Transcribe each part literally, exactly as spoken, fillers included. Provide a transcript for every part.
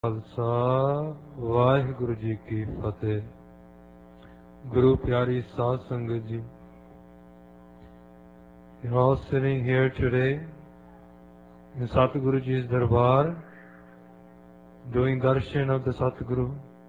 खालसा वाहिगुरु जी की फतेह। Guru Pyari Saad Sangat Ji, you're all sitting here today in Satguru Ji's Darbar, doing darshan of the Satguru.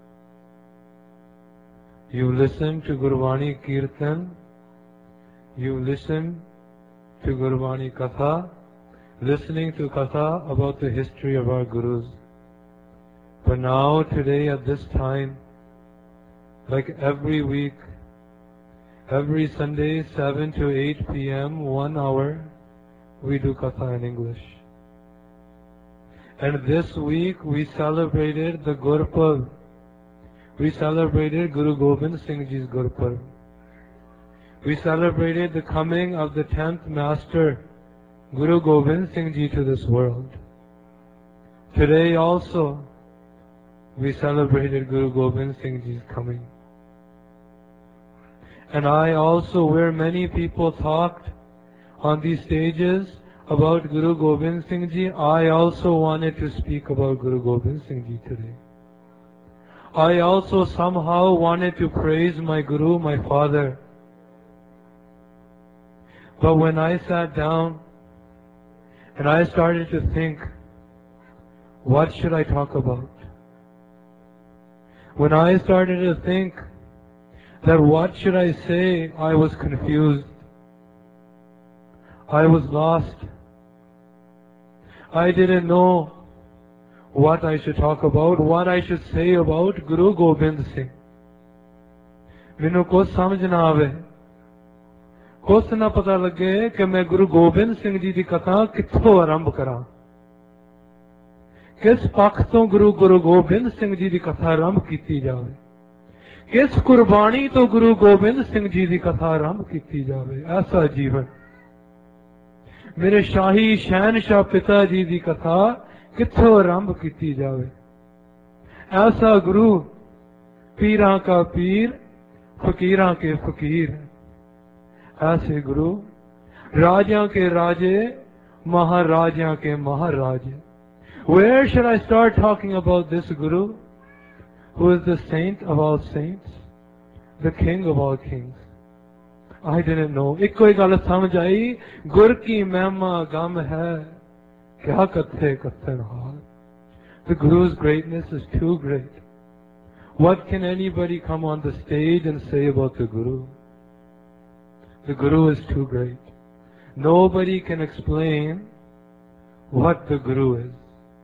You listen to Gurvani Kirtan, you listen to Gurvani Katha, listening to Katha about the history of our Gurus. But now, today, at this time, like every week, every Sunday, seven to eight p m, one hour, we do Katha in English. And this week, we celebrated the Gurpurab. We celebrated Guru Gobind Singh Ji's Gurpurab. We celebrated the coming of the tenth Master, Guru Gobind Singh Ji, to this world. Today also, we celebrated Guru Gobind Singh Ji's coming. And I also, where many people talked on these stages about Guru Gobind Singh Ji, I also wanted to speak about Guru Gobind Singh Ji today. I also somehow wanted to praise my Guru, my father. But when I sat down and I started to think, what should I talk about? When I started to think that what should I say, I was confused. I was lost. I didn't know what I should talk about, what I should say about Guru Gobind Singh. Minu kuch samajh na aave. Kuch na pata lage कि मैं Guru Gobind Singh Ji दी कथा कित्थों आरंभ करा. किस पक्ष तो गुरु गुरु गोबिंद सिंह जी की कथा आरंभ की जाए, किस कुर्बानी तो गुरु गोबिंद सिंह जी की कथा आरंभ की जाए. ऐसा जीवन मेरे शाही शहनशाह पिता जी की कथा कित्थों आरंभ की जाए. ऐसा गुरु पीरां का पीर, फकीरां के फकीर. ऐसे गुरु राजा के राजे, महाराजा के महाराजे. Where should I start talking about this Guru, who is the saint of all saints, the king of all kings? I didn't know. एक कोई गल समझ आई, गुर की महिमा गम है, क्या कथे कथन हाल. The Guru's greatness is too great. What can anybody come on the stage and say about the Guru? The Guru is too great. Nobody can explain what the Guru is.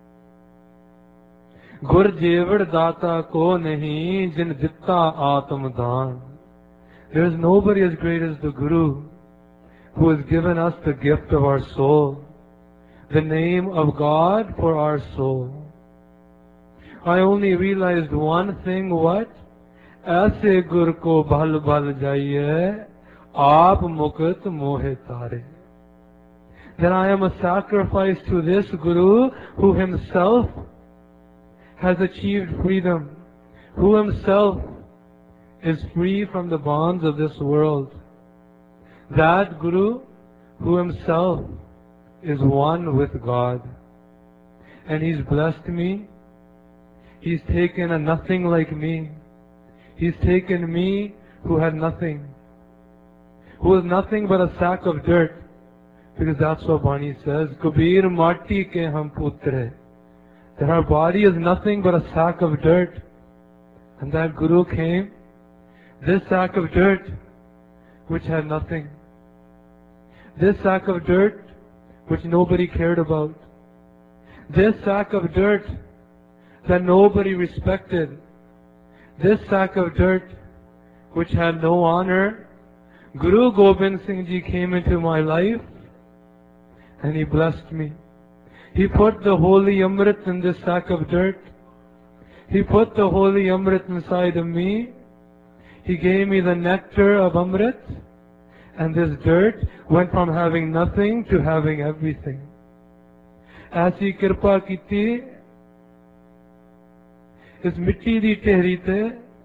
गुर जेवड़ दाता को नहीं जिन दिता आत्म दान. There is nobody as great as the Guru, who has given us the gift of our soul, the name of God for our soul. I only realized one thing. What? ऐसे गुर को भल भल जाइए, आप मुक्त मोहे तारे. That I am a sacrifice to this Guru, who himself has achieved freedom, who himself is free from the bonds of this world. That Guru who himself is one with God. And he's blessed me. He's taken a nothing like me. He's taken me who had nothing, who was nothing but a sack of dirt. Because that's what Bani says, Kabir mati ke hum putre. That our body is nothing but a sack of dirt. And that Guru came, this sack of dirt, which had nothing. This sack of dirt, which nobody cared about. This sack of dirt, that nobody respected. This sack of dirt, which had no honor. Guru Gobind Singh Ji came into my life, and he blessed me. He put the holy Amrit in this sack of dirt. He put the holy Amrit inside of me. He gave me the nectar of Amrit. And this dirt went from having nothing to having everything. ऐसी कृपा कीती इस मिट्टी दी ढेरी ते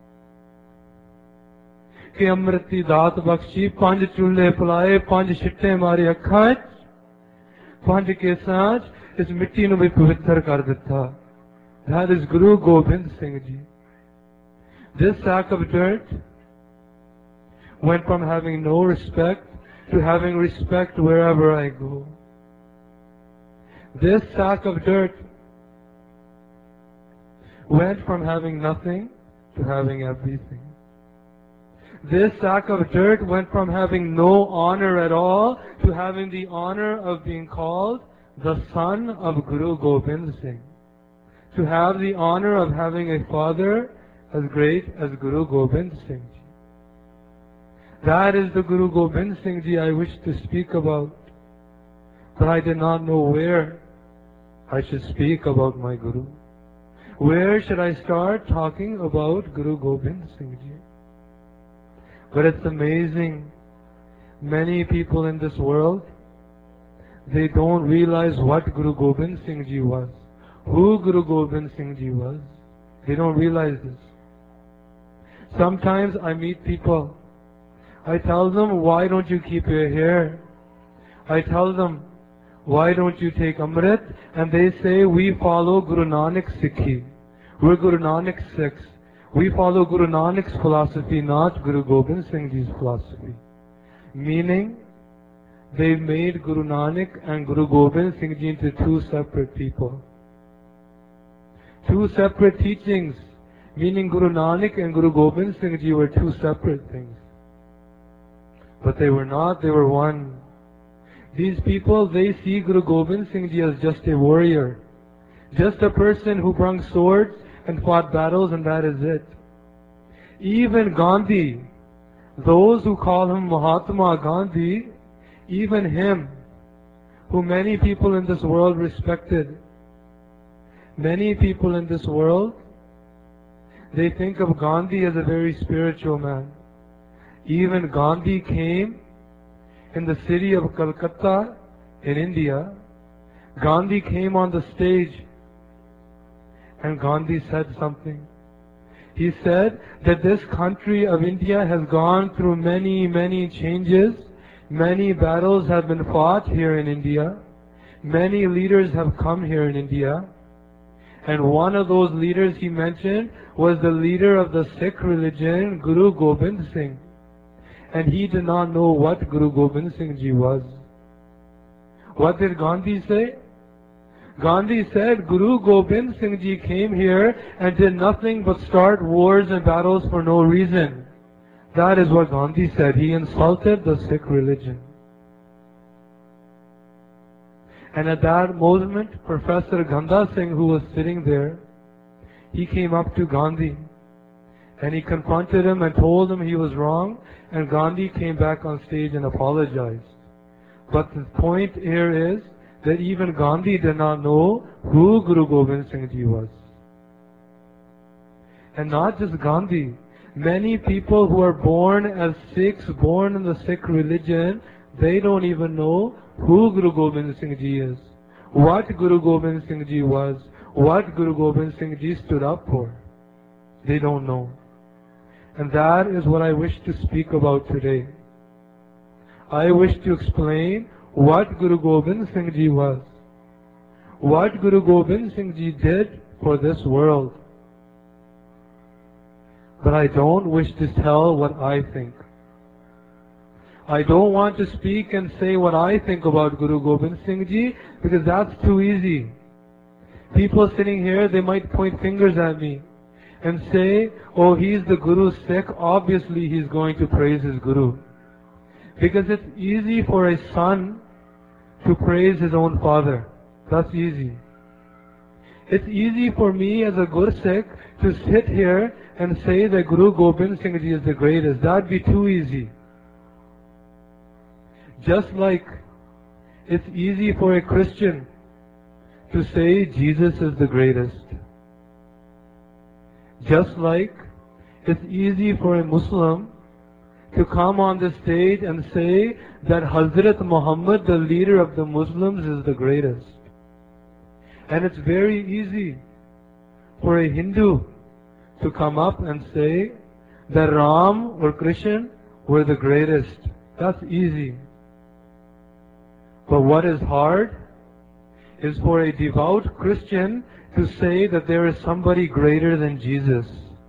कि अमृत दी दात बख्शी. पंज चूल्हे पिलाए, पंज छिट्टे मारे अखां च, पंज केसां च इस मिट्टी नूं भी पवित्र कर दिता. That is Guru Gobind Singh Ji. This sack of dirt went from having no respect to having respect wherever I go. This sack of dirt went from having nothing to having everything. This sack of dirt went from having no honor at all to having the honor of being called the son of Guru Gobind Singh. To have the honor of having a father as great as Guru Gobind Singh Ji. That is the Guru Gobind Singh Ji I wish to speak about. But I did not know where I should speak about my Guru. Where should I start talking about Guru Gobind Singh Ji? But it's amazing. Many people in this world, they don't realize what Guru Gobind Singh Ji was. Who Guru Gobind Singh Ji was. They don't realize this. Sometimes I meet people. I tell them, why don't you keep your hair? I tell them, why don't you take Amrit? And they say, we follow Guru Nanak Sikhi. We're Guru Nanak Sikhs. We follow Guru Nanak's philosophy, not Guru Gobind Singh Ji's philosophy. Meaning, they've made Guru Nanak and Guru Gobind Singh Ji into two separate people. Two separate teachings. Meaning Guru Nanak and Guru Gobind Singh Ji were two separate things. But they were not, they were one. These people, they see Guru Gobind Singh Ji as just a warrior. Just a person who brung swords and fought battles, and that is it. Even Gandhi, those who call him Mahatma Gandhi, even him, who many people in this world respected, many people in this world, they think of Gandhi as a very spiritual man. Even Gandhi came in the city of Calcutta in India. Gandhi came on the stage and Gandhi said something. He said that this country of India has gone through many, many changes. Many battles have been fought here in India. Many leaders have come here in India. And one of those leaders he mentioned was the leader of the Sikh religion, Guru Gobind Singh. And he did not know what Guru Gobind Singh Ji was. What did Gandhi say? Gandhi said, Guru Gobind Singh Ji came here and did nothing but start wars and battles for no reason. That is what Gandhi said. He insulted the Sikh religion. And at that moment, Professor Ganda Singh, who was sitting there, he came up to Gandhi and he confronted him and told him he was wrong, and Gandhi came back on stage and apologized. But the point here is that even Gandhi did not know who Guru Gobind Singh Ji was. And not just Gandhi, many people who are born as Sikhs, born in the Sikh religion, they don't even know who Guru Gobind Singh Ji is, what Guru Gobind Singh Ji was, what Guru Gobind Singh Ji stood up for. They don't know. And that is what I wish to speak about today. I wish to explain what Guru Gobind Singh Ji was, what Guru Gobind Singh Ji did for this world. But I don't wish to tell what I think. I don't want to speak and say what I think about Guru Gobind Singh Ji, because that's too easy. People sitting here, they might point fingers at me and say, oh, he's the Guru's Sikh, obviously he's going to praise his Guru. Because it's easy for a son to praise his own father. That's easy. It's easy for me as a Gursikh to sit here and say that Guru Gobind Singh Ji is the greatest. That'd be too easy. Just like it's easy for a Christian to say Jesus is the greatest. Just like it's easy for a Muslim to come on the stage and say that Hazrat Muhammad, the leader of the Muslims, is the greatest. And it's very easy for a Hindu to come up and say that Ram or Krishna were the greatest. That's easy. But what is hard is for a devout Christian to say that there is somebody greater than Jesus.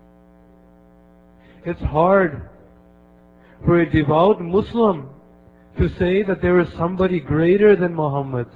It's hard for a devout Muslim to say that there is somebody greater than Muhammad.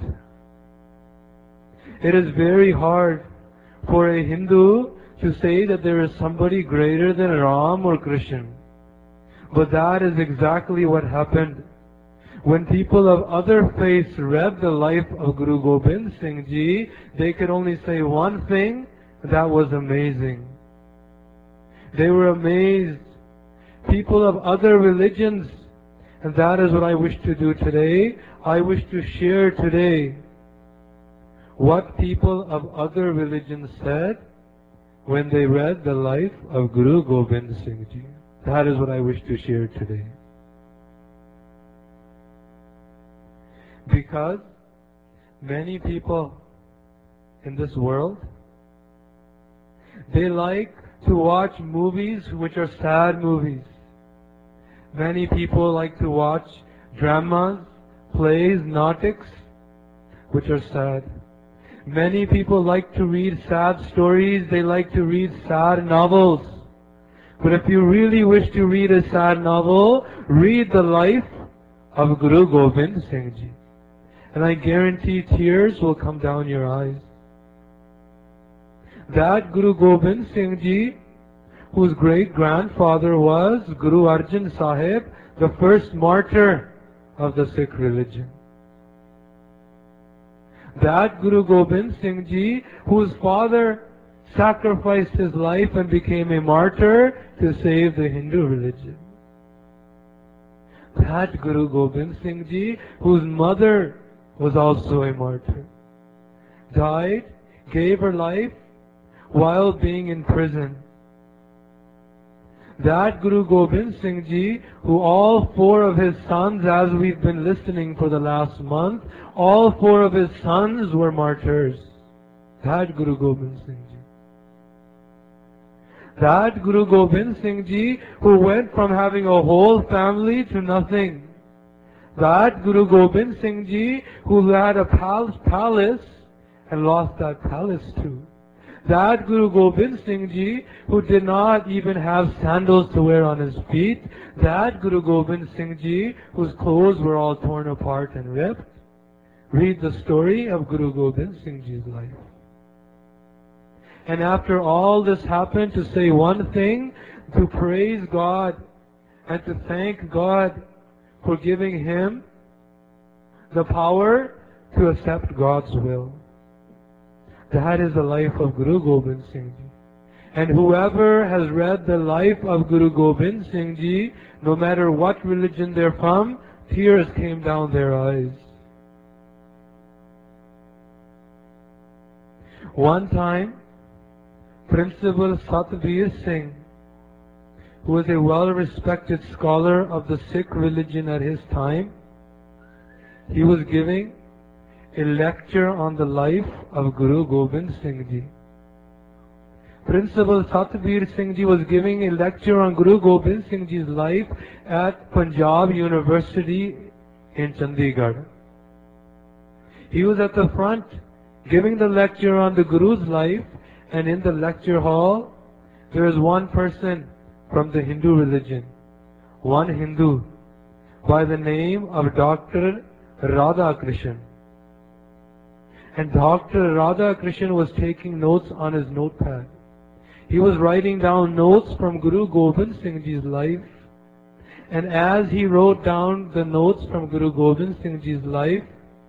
It is very hard for a Hindu to say that there is somebody greater than Ram or Krishna. But that is exactly what happened. When people of other faiths read the life of Guru Gobind Singh Ji, they could only say one thing, that was amazing. They were amazed. People of other religions, and that is what I wish to do today. I wish to share today what people of other religions said when they read the life of Guru Gobind Singh Ji. That is what I wish to share today. Because many people in this world, they like to watch movies which are sad movies. Many people like to watch dramas, plays, natiks, which are sad. Many people like to read sad stories, they like to read sad novels. But if you really wish to read a sad novel, read the life of Guru Gobind Singh Ji. And I guarantee tears will come down your eyes. That Guru Gobind Singh Ji, whose great-grandfather was Guru Arjan Sahib, the first martyr of the Sikh religion. That Guru Gobind Singh Ji, whose father sacrificed his life and became a martyr to save the Hindu religion. That Guru Gobind Singh Ji, whose mother was also a martyr, died, gave her life while being in prison. That Guru Gobind Singh Ji, who all four of his sons, as we've been listening for the last month, all four of his sons were martyrs. That Guru Gobind Singh Ji. That Guru Gobind Singh Ji, who went from having a whole family to nothing. That Guru Gobind Singh Ji, who had a palace and lost that palace too. That Guru Gobind Singh Ji, who did not even have sandals to wear on his feet. That Guru Gobind Singh Ji, whose clothes were all torn apart and ripped. Read the story of Guru Gobind Singh Ji's life. And after all this happened, to say one thing, to praise God and to thank God for giving him the power to accept God's will. That is the life of Guru Gobind Singh Ji. And whoever has read the life of Guru Gobind Singh Ji, no matter what religion they're from, tears came down their eyes. One time, Principal Satbir Singh, who was a well-respected scholar of the Sikh religion at his time, he was giving a lecture on the life of Guru Gobind Singh Ji. Principal Satbir Singh Ji was giving a lecture on Guru Gobind Singh Ji's life at Punjab University in Chandigarh. He was at the front giving the lecture on the Guru's life, and in the lecture hall there is one person from the Hindu religion, one Hindu by the name of Doctor Radha Krishnan. And Doctor Radha Krishnan was taking notes on his notepad. He was writing down notes from Guru Gobind Singh Ji's life. And as he wrote down the notes from Guru Gobind Singh Ji's life,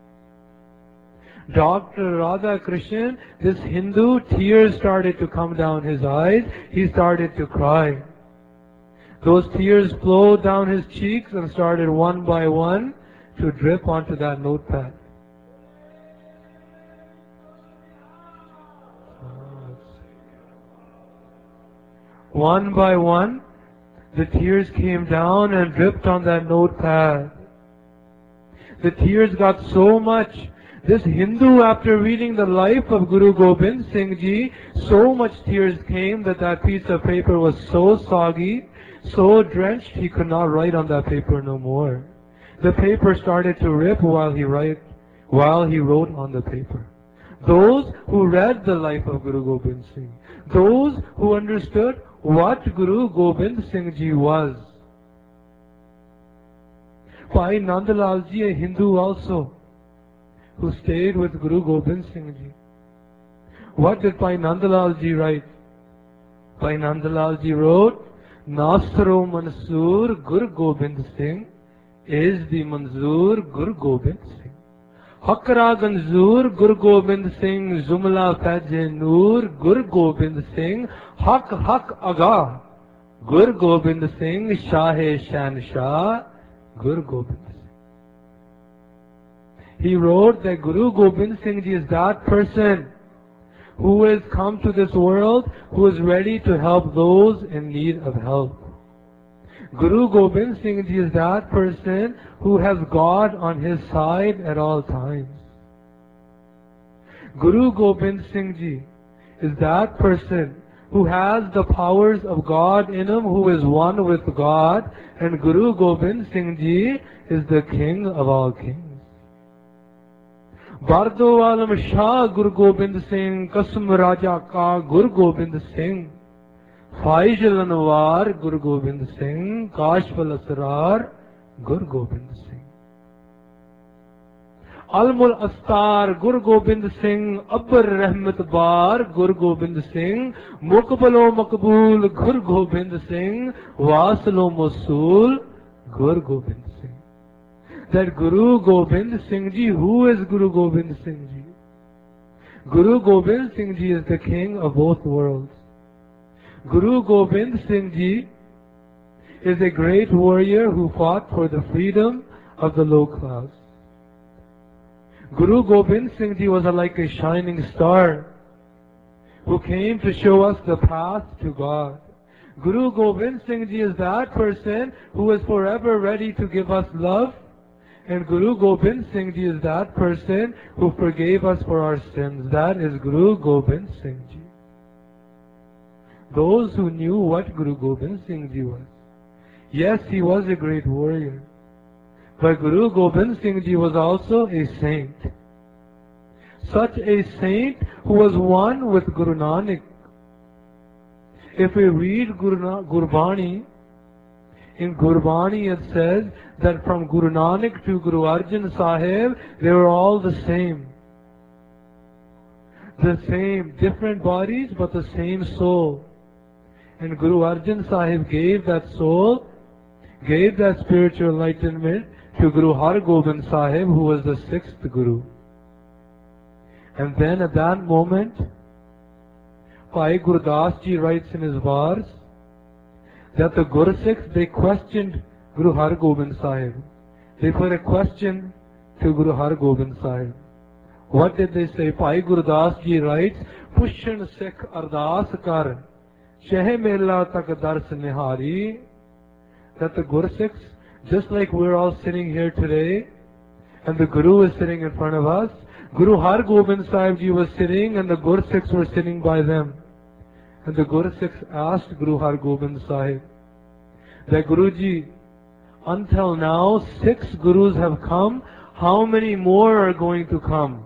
Doctor Radha Krishnan, this Hindu, tears started to come down his eyes. He started to cry. Those tears flowed down his cheeks and started one by one to drip onto that notepad. One by one, the tears came down and dripped on that notepad. The tears got so much. This Hindu, after reading the life of Guru Gobind Singh Ji, so much tears came that that piece of paper was so soggy, so drenched, he could not write on that paper no more. The paper started to rip while he write, while he wrote on the paper. Those who read the life of Guru Gobind Singh. Those who understood what Guru Gobind Singh Ji was. Bhai Nandlal Ji, a Hindu also, who stayed with Guru Gobind Singh Ji. What did Bhai Nandlal Ji write? Bhai Nandlal Ji wrote, Nasro Mansoor Guru Gobind Singh is the Manzoor Guru Gobind Singh. Hakra Ganzoor Guru Gobind Singh, Zumla Fajr Noor Guru Gobind Singh, Hak Hak Aga Guru Gobind Singh, Shah-e Shahnshah Guru Gobind Singh. He wrote that Guru Gobind Singh Ji is that person who has come to this world, who is ready to help those in need of help. Guru Gobind Singh Ji is that person who has God on his side at all times. Guru Gobind Singh Ji is that person who has the powers of God in him, who is one with God, and Guru Gobind Singh Ji is the king of all kings. Bardo Alam Shah Guru Gobind Singh, Kasum Raja Ka Guru Gobind Singh, Faizal Anwar Guru Gobind Singh, Kashfal Asrar Guru Gobind Singh. Almul Astar Guru Gobind Singh, Abbar Rahmat Bar Guru Gobind Singh, Mukbalo Makbul Guru Gobind Singh, Waslo Mosul Guru Gobind Singh. That Guru Gobind Singh Ji, who is Guru Gobind Singh Ji? Guru Gobind Singh Ji is the king of both worlds. Guru Gobind Singh Ji is a great warrior who fought for the freedom of the low class. Guru Gobind Singh Ji was like a shining star who came to show us the path to God. Guru Gobind Singh Ji is that person who is forever ready to give us love. And Guru Gobind Singh Ji is that person who forgave us for our sins. That is Guru Gobind Singh Ji. Those who knew what Guru Gobind Singh Ji was. Yes, he was a great warrior. But Guru Gobind Singh Ji was also a saint. Such a saint who was one with Guru Nanak. If we read Guru Gurbani, in Gurbani it says that from Guru Nanak to Guru Arjan Sahib, they were all the same. The same, different bodies, but the same soul. And Guru Arjan Sahib gave that soul, gave that spiritual enlightenment to Guru Har Gobind Sahib, who was the sixth Guru. And then at that moment, Bhai Gurdas Ji writes in his bars that the Gursikhs, they questioned Guru Har Gobind Sahib. They put a question to Guru Har Gobind Sahib. What did they say? Bhai Gurdas Ji writes, Pushan Sikh Ardas Kar, Sheh Mela Tak Dars Nihari. That the Gursikhs, just like we're all sitting here today, and the Guru is sitting in front of us, Guru Har Gobind Sahib Ji was sitting and the Gursikhs were sitting by them. And the Gursikhs asked Guru Har Gobind Sahib that Guruji, until now six Gurus have come, how many more are going to come?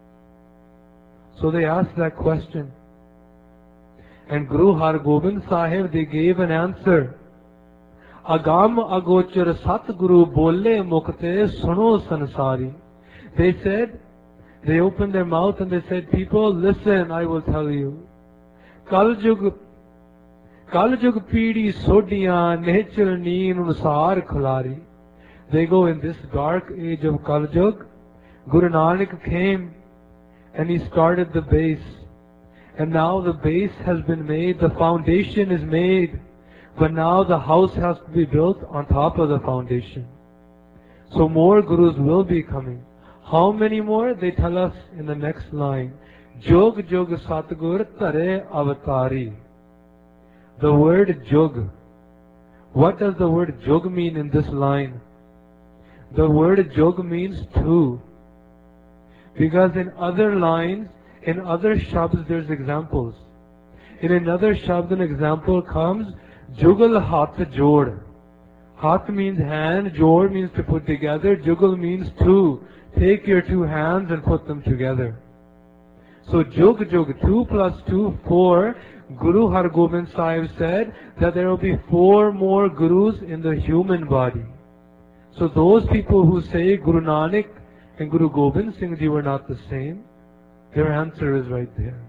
So they asked that question. And Guru Har Gobind Sahib, they gave an answer. Agam agochar sat guru bole mukte suno sansari. They said, they opened their mouth and they said, people, listen, I will tell you. Kaljug, Kaljug pidi sodiyan nechal neen unsar khulari. They go in this dark age of Kaljug. Guru Nanak came and he started the base. And now the base has been made, the foundation is made. But now the house has to be built on top of the foundation. So more Gurus will be coming. How many more? They tell us in the next line. Jog Jog Satgur Tare Avatari. The word Jog. What does the word Jog mean in this line? The word Jog means two. Because in other lines, in other shabds there's examples. In another shabd an example comes, Jugal Hat Jod. Hat means hand, Jod means to put together, Jugal means two. Take your two hands and put them together. So Jug Jug, two plus two, four, Guru Har Gobind Sahib said that there will be four more Gurus in the human body. So those people who say Guru Nanak and Guru Gobind Singh Ji were not the same, their answer is right there.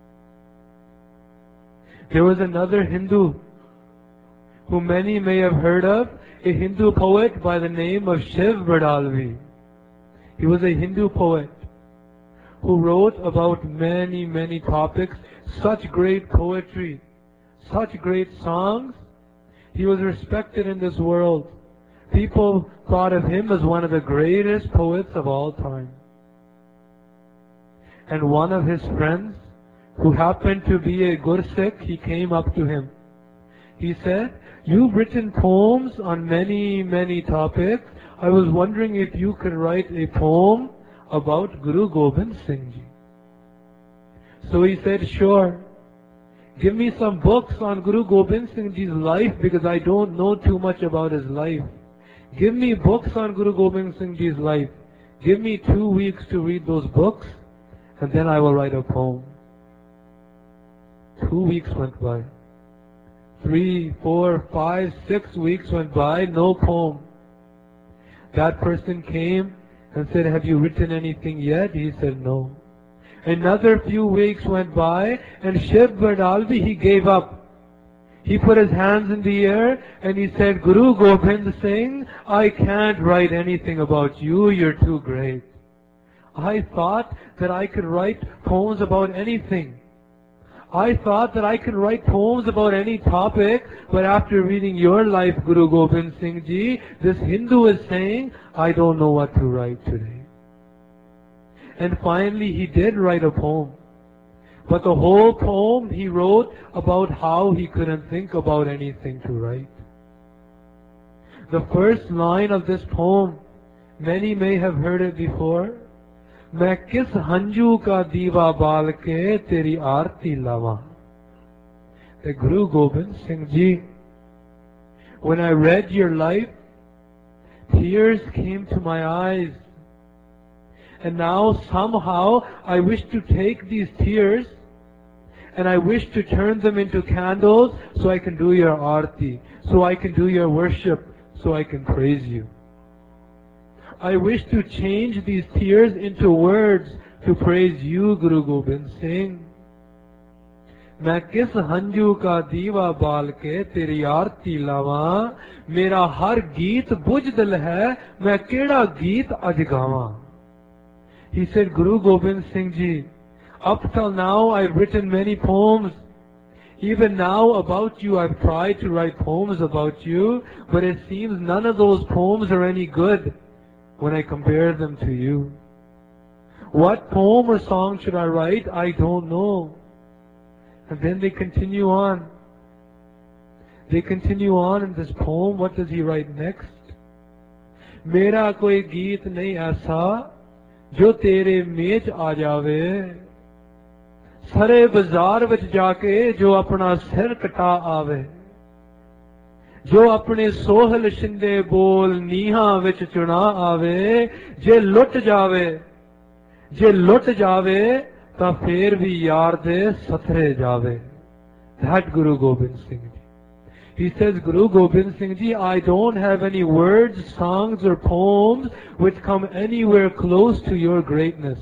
There was another Hindu who many may have heard of, a Hindu poet by the name of Shiv Badalvi. He was a Hindu poet who wrote about many, many topics, such great poetry, such great songs. He was respected in this world. People thought of him as one of the greatest poets of all time. And one of his friends, who happened to be a Gursikh, he came up to him. He said, "You've written poems on many, many topics. I was wondering if you could write a poem about Guru Gobind Singh Ji." So he said, "Sure. Give me some books on Guru Gobind Singh Ji's life, because I don't know too much about his life. Give me books on Guru Gobind Singh Ji's life. Give me two weeks to read those books, and then I will write a poem." Two weeks went by. Three, four, five, six weeks went by, no poem. That person came and said, "Have you written anything yet?" He said, "No." Another few weeks went by, and Shiv Badalvi, he gave up. He put his hands in the air and he said, "Guru Gobind Singh, I can't write anything about you, you're too great. I thought that I could write poems about anything. I thought that I could write poems about any topic, but after reading your life, Guru Gobind Singh Ji, this Hindu is saying, I don't know what to write today." And finally he did write a poem. But the whole poem he wrote about how he couldn't think about anything to write. The first line of this poem, many may have heard it before. "मैं किस हंजू का दीवा बाल के तेरी आरती लावां." The Guru Gobind Singh Ji, when I read your life, tears came to my eyes. And now somehow I wish to take these tears and I wish to turn them into candles so I can do your aarti, so I can do your worship, so I can praise you. I wish to change these tears into words to praise you, Guru Gobind Singh. मैं किस हंजू का दीवा बाल के तेरी आरती लावां, मेरा हर गीत बुझदिल है, मैं केड़ा गीत अज गावां. He said, "Guru Gobind Singh Ji, up till now I've written many poems. Even now about you I've tried to write poems about you, but it seems none of those poems are any good when I compare them to you. What poem or song should I write? I don't know." And then they continue on. They continue on in this poem. What does he write next? "मेरा कोई गीत नहीं ऐसा जो तेरे match आ जावे, सारे बाजार विच जाके जो अपना सिर कटा आवे, जो अपने सोहल शिंदे बोल नीहा विच चुना आवे, जे लुट जावे, जे लुट जावे ता फेर भी यार दे सथरे जावे." That Guru Gobind Singh Ji. He says, "Guru Gobind Singh Ji, I don't have any words, songs or poems which come anywhere close to your greatness."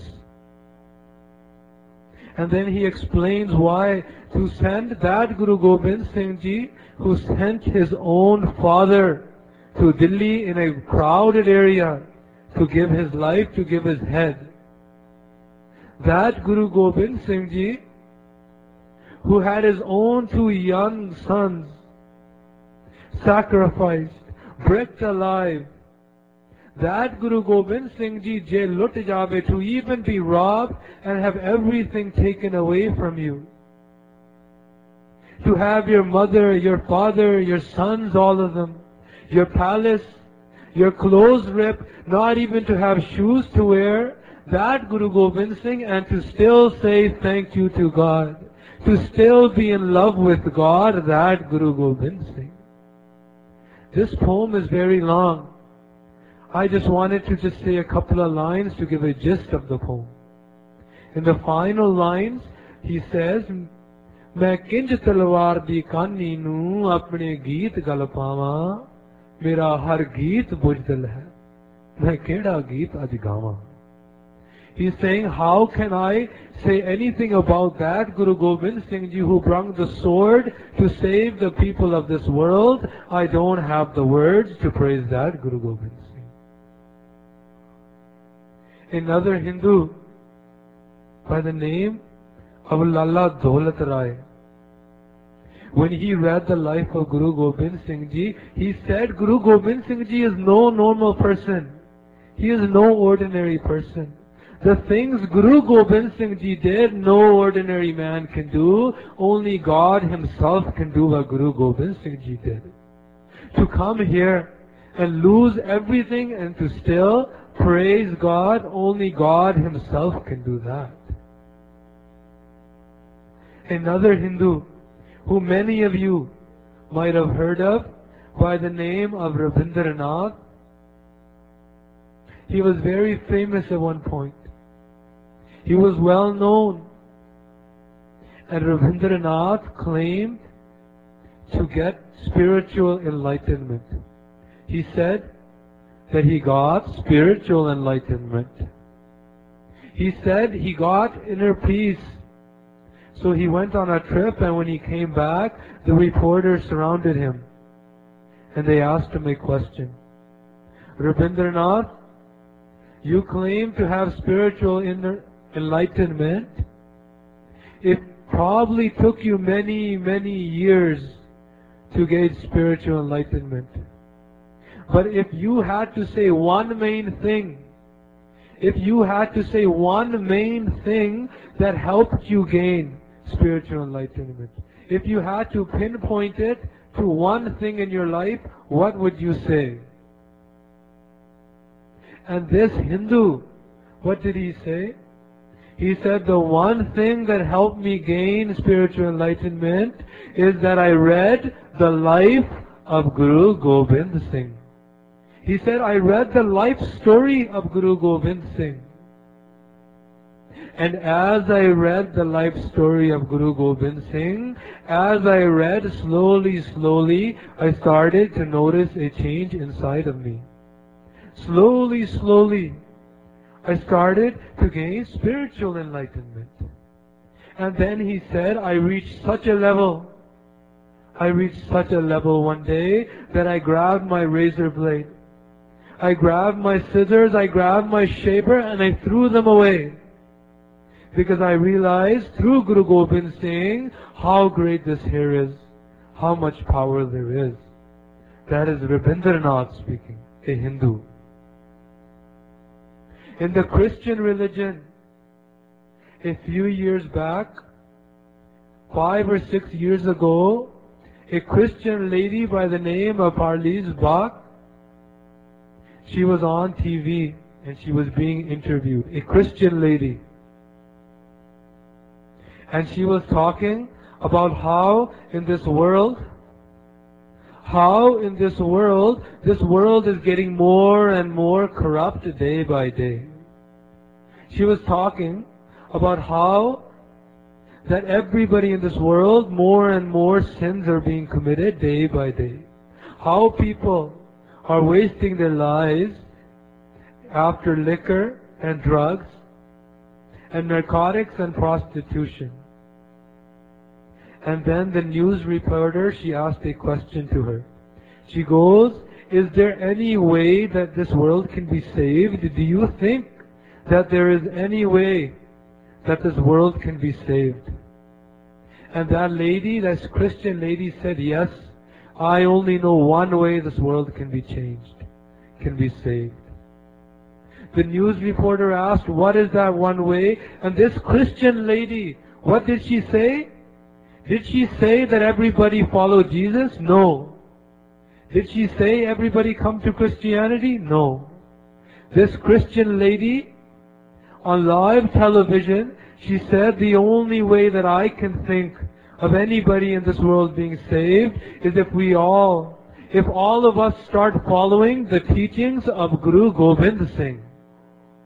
And then he explains why to send that Guru Gobind Singh Ji, who sent his own father to Delhi in a crowded area to give his life, to give his head. That Guru Gobind Singh Ji, who had his own two young sons sacrificed, bricked alive. That Guru Gobind Singh Ji, je lut jabe, to even be robbed and have everything taken away from you. To have your mother, your father, your sons, all of them, your palace, your clothes ripped, not even to have shoes to wear. That Guru Gobind Singh, and to still say thank you to God, to still be in love with God, that Guru Gobind Singh. This poem is very long. I just wanted to just say a couple of lines to give a gist of the poem. In the final lines, he says, मैं किंज तलवार दी कानी नू अपने गीत गल पावां, मेरा हर गीत बुझदल है, मैं केड़ा गीत अज गावां. He's saying, how can I say anything about that Guru Gobind Singh Ji who brung the sword to save the people of this world? I don't have the words to praise that Guru Gobind Singh. Another Hindu by the name of Lala Daulat Rai, when he read the life of Guru Gobind Singh Ji, he said Guru Gobind Singh Ji is no normal person. He is no ordinary person. The things Guru Gobind Singh Ji did, no ordinary man can do. Only God Himself can do what Guru Gobind Singh Ji did. To come here and lose everything and to still praise God, only God Himself can do that. Another Hindu who many of you might have heard of by the name of Rabindranath. He was very famous at one point. He was well known. And Rabindranath claimed to get spiritual enlightenment. He said that he got spiritual enlightenment. He said he got inner peace. So he went on a trip, and when he came back, the reporters surrounded him. And they asked him a question. Rabindranath, you claim to have spiritual inner enlightenment. It probably took you many, many years to gain spiritual enlightenment. But if you had to say one main thing, if you had to say one main thing that helped you gain spiritual enlightenment, if you had to pinpoint it to one thing in your life, what would you say? And this Hindu, what did he say? He said, the one thing that helped me gain spiritual enlightenment is that I read the life of Guru Gobind Singh. He said, I read the life story of Guru Gobind Singh. And as I read the life story of Guru Gobind Singh, as I read slowly, slowly, I started to notice a change inside of me. Slowly, slowly, I started to gain spiritual enlightenment. And then he said, I reached such a level, I reached such a level one day that I grabbed my razor blade. I grabbed my scissors, I grabbed my shaper, and I threw them away. Because I realized through Guru Gobind Singh how great this hair is, how much power there is. That is Rabindranath speaking, a Hindu. In the Christian religion, a few years back, five or six years ago, a Christian lady by the name of Parlise Bach, she was on T V and she was being interviewed. A Christian lady. And she was talking about how in this world, how in this world, this world is getting more and more corrupt day by day. She was talking about how that everybody in this world, more and more sins are being committed day by day. How people are wasting their lives after liquor and drugs and narcotics and prostitution. And then the news reporter, she asked a question to her. She goes, is there any way that this world can be saved? Do you think that there is any way that this world can be saved? And that lady, that Christian lady said, yes, I only know one way this world can be changed, can be saved. The news reporter asked, what is that one way? And this Christian lady, what did she say? Did she say that everybody follow Jesus? No. Did she say everybody come to Christianity? No. This Christian lady, on live television, she said the only way that I can think of anybody in this world being saved is if we all, if all of us start following the teachings of Guru Gobind Singh.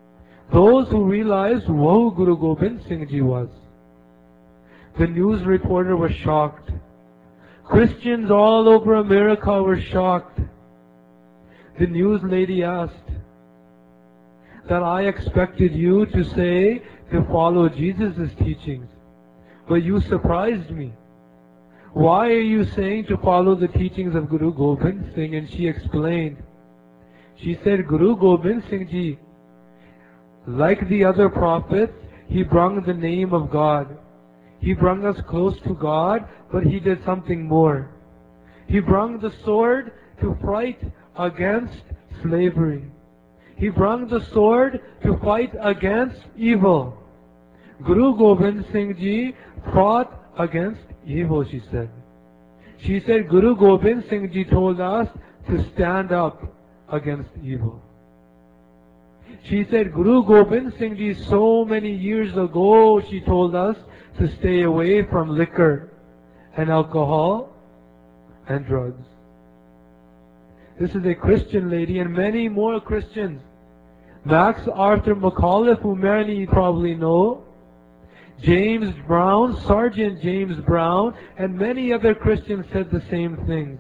those who realized who Guru Gobind Singh Ji was. The news reporter was shocked. Christians all over America were shocked. The news lady asked that I expected you to say to follow Jesus' teachings, but you surprised me. Why are you saying to follow the teachings of Guru Gobind Singh? And she explained. She said, Guru Gobind Singh Ji, like the other prophets, he brought the name of God. He brought us close to God, but he did something more. He brought the sword to fight against slavery. He brought the sword to fight against evil. Guru Gobind Singh Ji fought against evil, she said. She said Guru Gobind Singh Ji told us to stand up against evil. She said Guru Gobind Singh Ji so many years ago, she told us to stay away from liquor and alcohol and drugs. This is a Christian lady and many more Christians. Max Arthur McAuliffe, who many probably know, James Brown, Sergeant James Brown, and many other Christians said the same things.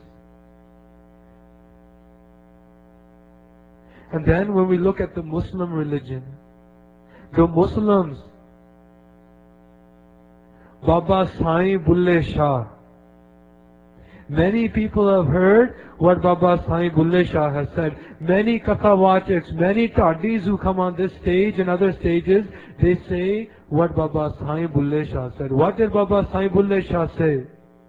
And then when we look at the Muslim religion, the Muslims, Baba Sai Bulle Shah. Many people have heard what Baba Sai Bulle Shah has said. Many Kathawachaks, many Tadis who come on this stage and other stages, they say what Baba Sai Bulle Shah said. What did Baba Sai Bulle Shah say?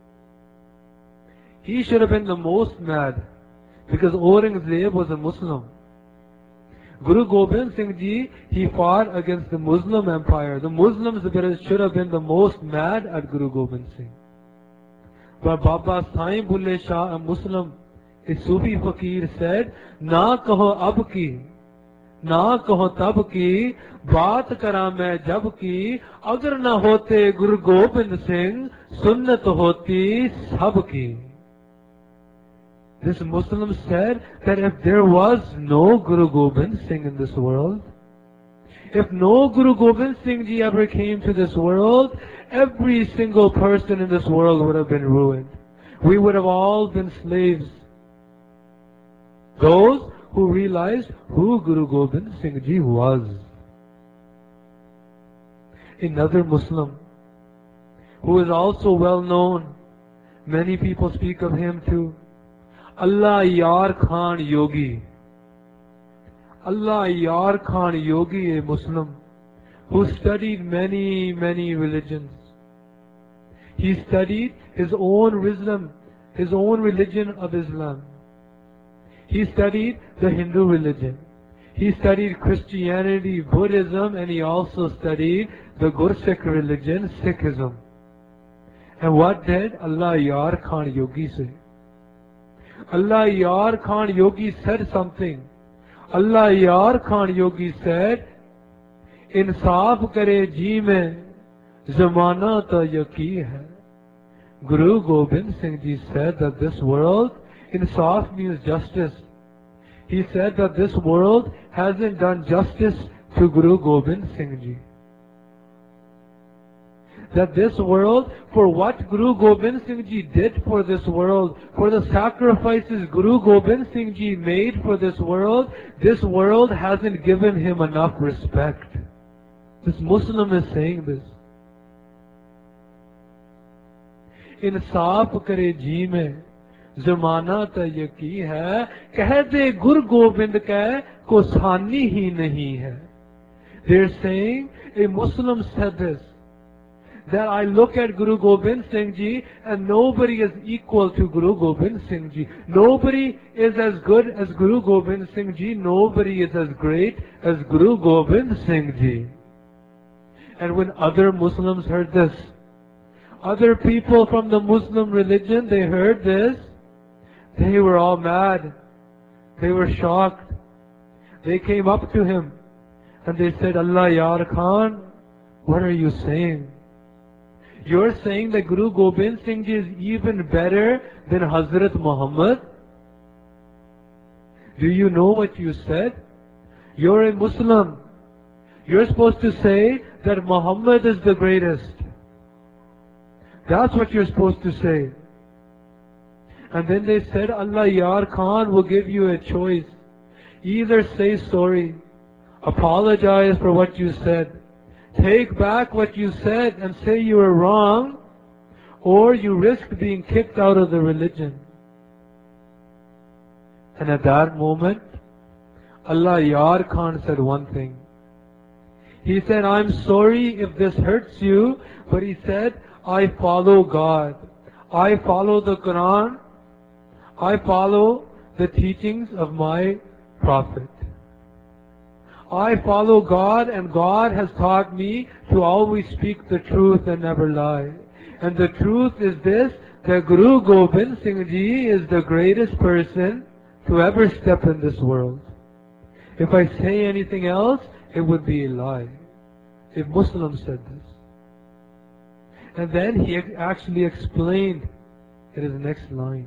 He should have been the most mad because Aurangzeb was a Muslim. Guru Gobind Singh Ji, he fought against the Muslim empire. The Muslims should have been the most mad at Guru Gobind Singh. But Baba Sai Bulle Shah, a Muslim, a Sufi Fakir said, Na kaho ab ki, na kaho tab ki, baat kara main jab ki, agar na hote Guru Gobind Singh, sunnat hoti sab ki. This Muslim said that if there was no Guru Gobind Singh in this world, if no Guru Gobind Singh Ji ever came to this world, every single person in this world would have been ruined. We would have all been slaves. Those who realized who Guru Gobind Singh Ji was. Another Muslim who is also well known, many people speak of him too, Allah Yar Khan Yogi. Allah Yar Khan Yogi, a Muslim who studied many, many religions. He studied his own wisdom, his own religion of Islam. He studied the Hindu religion. He studied Christianity, Buddhism, and he also studied the Gursikh religion, Sikhism. And what did Allah Yar Khan Yogi say? Allah Yar Khan Yogi said something. Allah Yar Khan Yogi said, Insaf kare ji mein, zamana ta yaqeen hai. Guru Gobind Singh Ji said that this world, Insaf means justice. He said that this world hasn't done justice to Guru Gobind Singh Ji. That this world, for what Guru Gobind Singh Ji did for this world, for the sacrifices Guru Gobind Singh Ji made for this world, this world hasn't given him enough respect. This Muslim is saying this. Insaf kare ji mein, zamana ta yaqeen hai, keh de Guru Gobind ka ko sani hi nahi hai. They're saying, a Muslim said this, that I look at Guru Gobind Singh Ji and nobody is equal to Guru Gobind Singh Ji. Nobody is as good as Guru Gobind Singh Ji. Nobody is as great as Guru Gobind Singh Ji. And when other Muslims heard this, other people from the Muslim religion, they heard this, they were all mad. They were shocked. They came up to him and they said, Allah Yar Khan, what are you saying? You're saying that Guru Gobind Singh Ji is even better than Hazrat Muhammad? Do you know what you said? You're a Muslim. You're supposed to say that Muhammad is the greatest. That's what you're supposed to say. And then they said, Allah Yar Khan will give you a choice. Either say sorry, apologize for what you said, take back what you said and say you were wrong, or you risk being kicked out of the religion. And at that moment, Allah Yar Khan said one thing. He said, I'm sorry if this hurts you, but he said, I follow God. I follow the Quran. I follow the teachings of my Prophet. I follow God, and God has taught me to always speak the truth and never lie. And the truth is this, that Guru Gobind Singh Ji is the greatest person to ever step in this world. If I say anything else, it would be a lie. If Muslims said this. And then he actually explained, it is the next line.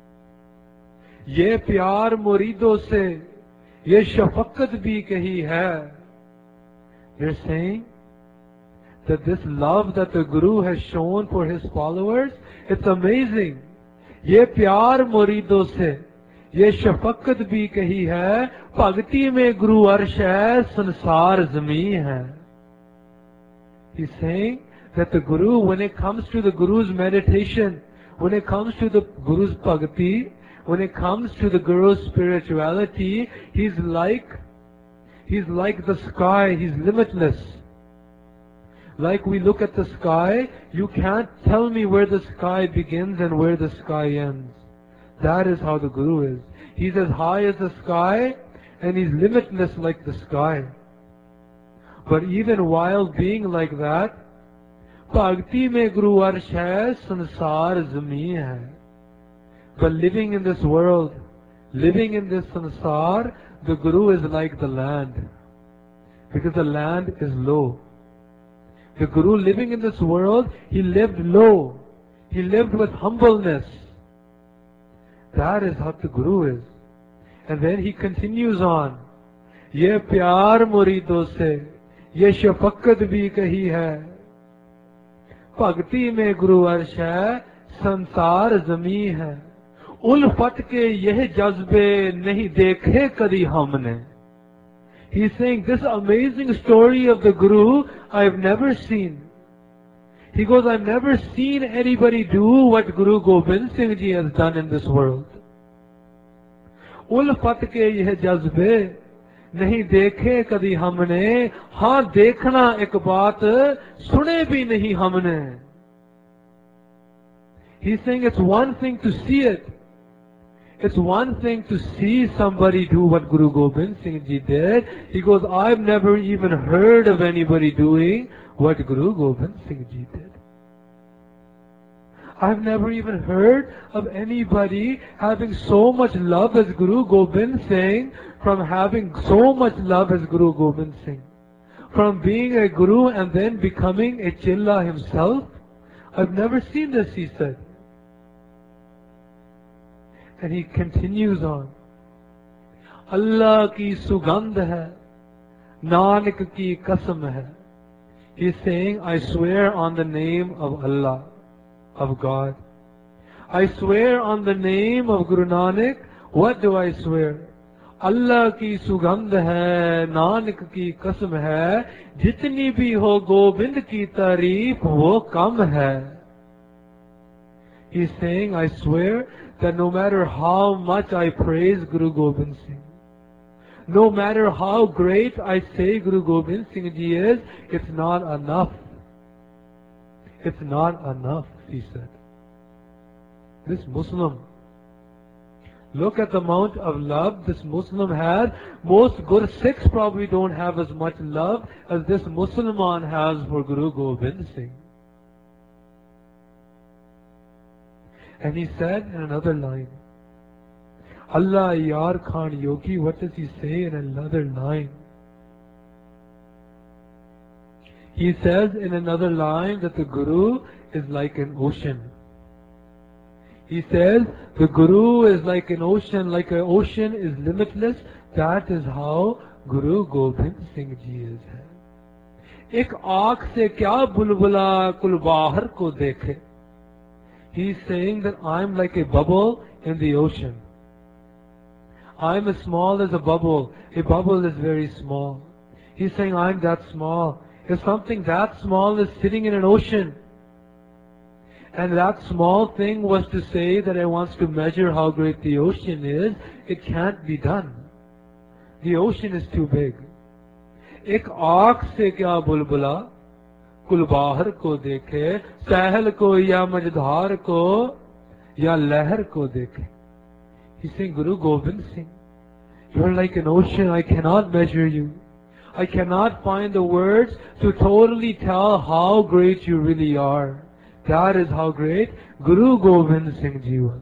Ye pyar murido se, ye shafaqat bhi kahi hai. They're saying that this love that the Guru has shown for his followers, it's amazing. Ye pyar murido se, ye shafaqat bhi kahi hai. Bhakti mein Guru arsh hai, sansar zameen hai. He's saying that the Guru, when it comes to the Guru's meditation, when it comes to the Guru's bhakti, when it comes to the Guru's spirituality, he's like, he's like the sky, he's limitless. Like we look at the sky, you can't tell me where the sky begins and where the sky ends. That is how the Guru is. He's as high as the sky, and he's limitless like the sky. But even while being like that, Bhakti mein Guru arsh hai, sansar zameen hai. But living in this world, living in this sansar, the Guru is like the land. Because the land is low. The Guru living in this world, he lived low. He lived with humbleness. That is how the Guru is. And then he continues on. Ye pyar murido se, ye shafaqat bhi kahi hai. Bhakti mein Guru arsh hai, sansar zameen hai. उल्फत के यह जज्बे नहीं देखे कभी हमने. He's saying this amazing story of the Guru I've never seen. He goes, I've never seen anybody do what Guru Gobind Singh Ji has done in this world. उल्फत के यह जज्बे नहीं देखे कभी हमने. हाँ देखना एक बात, सुने भी नहीं हमने. He's saying it's one thing to see it. It's one thing to see somebody do what Guru Gobind Singh Ji did. He goes, I've never even heard of anybody doing what Guru Gobind Singh Ji did. I've never even heard of anybody having so much love as Guru Gobind Singh, from having so much love as Guru Gobind Singh. From being a Guru and then becoming a Chilla himself. I've never seen this, he said. And he continues on. Allah ki sugandh hai, Nanak ki qasam hai. He's saying, I swear on the name of Allah, of God. I swear on the name of Guru Nanak. What do I swear? Allah ki sugandh hai, Nanak ki qasam hai. Jitni bhi ho Gobind ki tareef, wo kam hai. He's saying, I swear that no matter how much I praise Guru Gobind Singh, no matter how great I say Guru Gobind Singh Ji is, it's not enough. It's not enough, he said. This Muslim, look at the amount of love this Muslim has. Most Gursikhs probably don't have as much love as this Musliman has for Guru Gobind Singh. And he said in another line, Allah Yar Khan Yogi, what does he say in another line? He says in another line that the Guru is like an ocean. He says the Guru is like an ocean, like an ocean is limitless. That is how Guru Gobind Singh Ji is. एक आँख से क्या बुलबुला कुल बाहर को देखे. He is saying that I am like a bubble in the ocean. I am as small as a bubble. A bubble is very small. He's saying I am that small. If something that small is sitting in an ocean, and that small thing was to say that it wants to measure how great the ocean is, it can't be done. The ocean is too big. एक आँख से क्या बुलबुला कुल बाहर को देखे, सहल को या मझधार को या लहर को देखे. He's saying, Guru Gobind Singh, you're like an ocean. I cannot measure you. I cannot find the words to totally tell how great you really are. That is how great Guru Gobind Singh Ji was.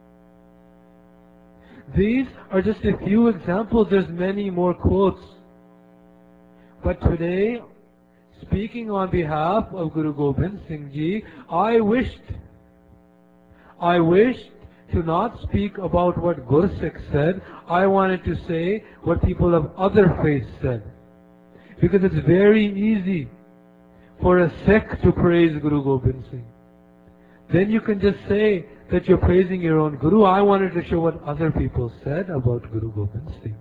These are just a few examples. There's many more quotes. But today, speaking on behalf of Guru Gobind Singh Ji, I wished, I wished to not speak about what Gursikh said. I wanted to say what people of other faiths said. Because it's very easy for a Sikh to praise Guru Gobind Singh. Then you can just say that you're praising your own Guru. I wanted to show what other people said about Guru Gobind Singh.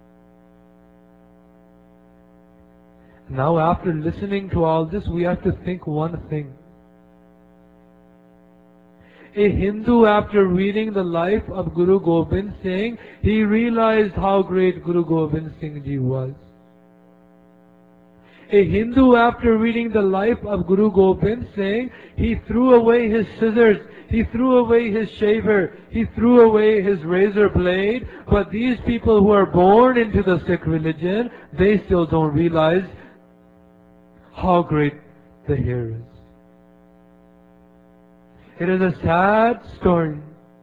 Now after listening to all this, we have to think one thing. A Hindu, after reading the life of Guru Gobind Singh, he realized how great Guru Gobind Singh Ji was. A Hindu, after reading the life of Guru Gobind Singh, he threw away his scissors, he threw away his shaver, he threw away his razor blade. But these people who are born into the Sikh religion, they still don't realize how great the hair is. It is a sad story.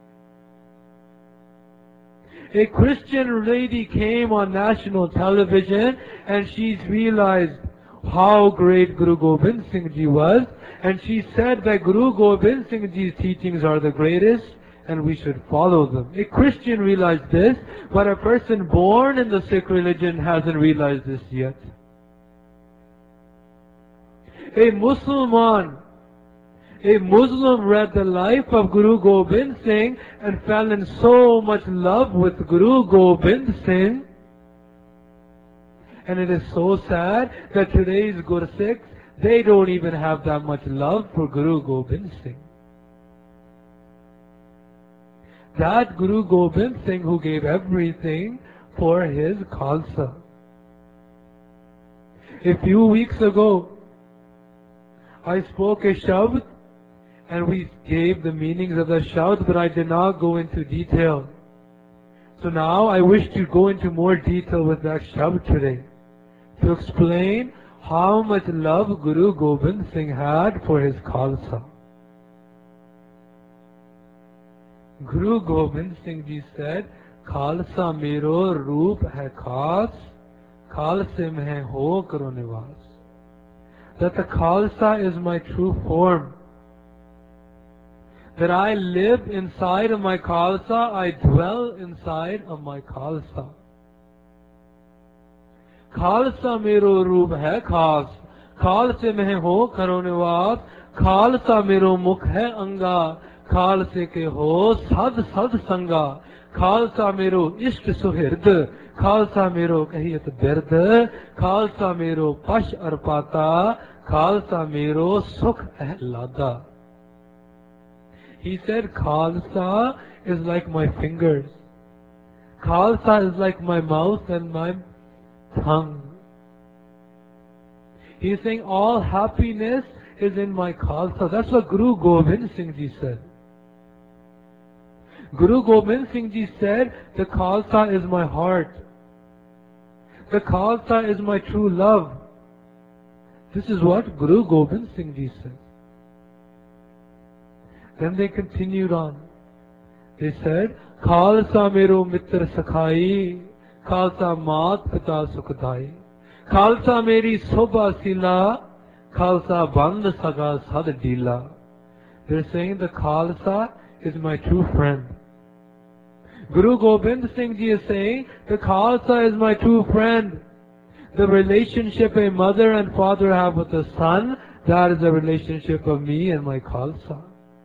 A Christian lady came on national television and she realized how great Guru Gobind Singh Ji was, and she said that Guru Gobind Singh Ji's teachings are the greatest and we should follow them. A Christian realized this, but a person born in the Sikh religion hasn't realized this yet. A Muslim, a Muslim read the life of Guru Gobind Singh and fell in so much love with Guru Gobind Singh. And it is so sad that today's Gursikhs, they don't even have that much love for Guru Gobind Singh. That Guru Gobind Singh who gave everything for his Khalsa. A few weeks ago, I spoke a Shabd and we gave the meanings of the Shabd, but I did not go into detail. So now I wish to go into more detail with that Shabd today, to explain how much love Guru Gobind Singh had for his Khalsa. Guru Gobind Singh Ji said, Khalsa mero roop hai khas, Khalse mein ho karo nivas. That the Khalsa is my true form. That I live inside of my Khalsa, I dwell inside of my Khalsa. Khalsa mero roop hai khas, Khalse mein ho karo nivas, Khalsa mero mukh hai anga, Khalse ke ho sad sad sanga, Khalsa mero ishq suhird, Khalsa mero kahiyat bird, Khalsa mero pash arpata, Khalsa mero sukh ahlada. He said Khalsa is like my fingers. Khalsa is like my mouth and my tongue. He is saying all happiness is in my Khalsa. That's what Guru Gobind Singh Ji said. Guru Gobind Singh Ji said, the Khalsa is my heart. The Khalsa is my true love. This is what Guru Gobind Singh Ji said. Then they continued on. They said, Khalsa mero mitra sakhai, Khalsa maat pita sukhdai, Khalsa meri sobha sila, Khalsa band saga sad dila. They're saying the Khalsa is my true friend. Guru Gobind Singh Ji is saying, the Khalsa is my true friend. The relationship a mother and father have with a son, that is the relationship of me and my Khalsa.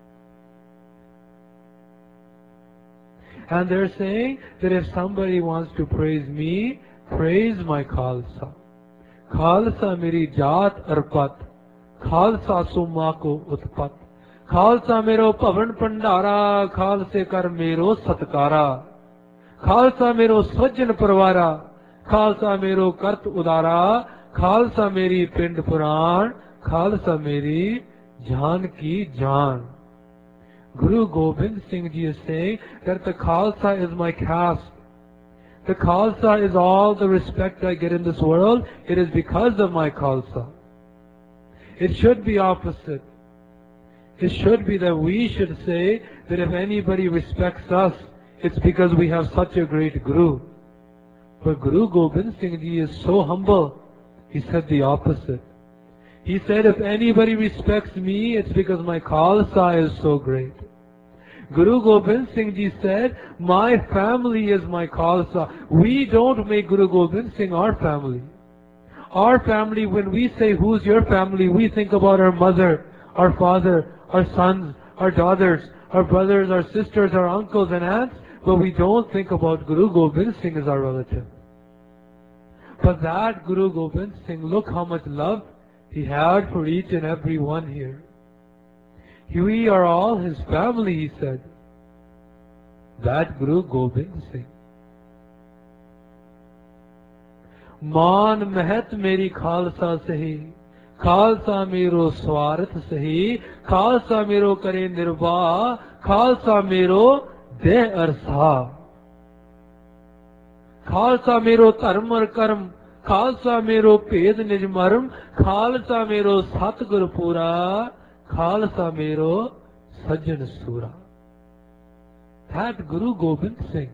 And they're saying that if somebody wants to praise me, praise my Khalsa. Khalsa meri jaat arpat, Khalsa summa ko utpat. Khalsa mero pavan pandara, Khalse kar mero satkara. Khalsa mero swajjan parvara, Khalsa mero kart udara. Khalsa meri pind puran, Khalsa meri jaan ki jaan. Guru Gobind Singh Ji is saying that the Khalsa is my caste. The Khalsa is all the respect I get in this world. It is because of my Khalsa. It should be opposite. It should be that we should say that if anybody respects us, it's because we have such a great Guru. But Guru Gobind Singh Ji is so humble. He said the opposite. He said, if anybody respects me, it's because my Khalsa is so great. Guru Gobind Singh Ji said, my family is my Khalsa. We don't make Guru Gobind Singh our family. Our family, when we say, who's your family, we think about our mother, our father, our sons, our daughters, our brothers, our sisters, our uncles and aunts, but we don't think about Guru Gobind Singh as our relative. But that Guru Gobind Singh, look how much love he had for each and every one here. We are all his family, he said. That Guru Gobind Singh. मान महत मेरी खालसा सही, खालसा मेरो स्वार्थ सही, खालसा मेरो करे निर्वाह, खालसा मेरो देह अरसा. खालसा मेरो धर्म और कर्म, खालसा मेरो भेद निज मर्म, खालसा मेरो सतगुर पूरा, खालसा मेरो सज्जन सूरा. That Guru Gobind Singh,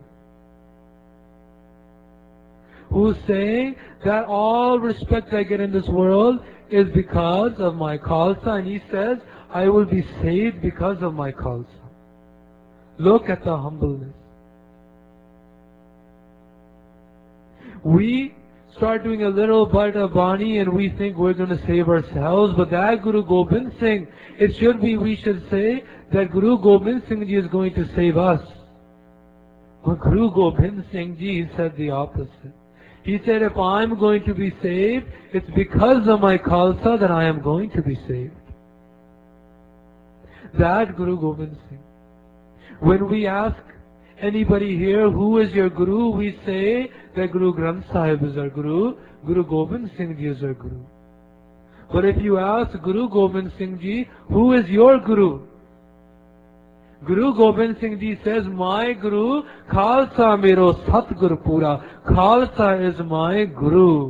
who's saying that all respect I get in this world is because of my Khalsa, and he says, I will be saved because of my Khalsa. Look at the humbleness. We start doing a little bit of Bani and we think we're going to save ourselves, but that Guru Gobind Singh, it should be, we should say that Guru Gobind Singh Ji is going to save us. But Guru Gobind Singh Ji said the opposite. He said, if I'm going to be saved, it's because of my Khalsa that I am going to be saved. That Guru Gobind Singh. When we ask anybody here, who is your Guru, we say that Guru Granth Sahib is our Guru, Guru Gobind Singh Ji is our Guru. But if you ask Guru Gobind Singh Ji, who is your Guru? Guru Gobind Singh Ji says, my Guru, Khalsa mero Satgur Pura. Khalsa is my Guru.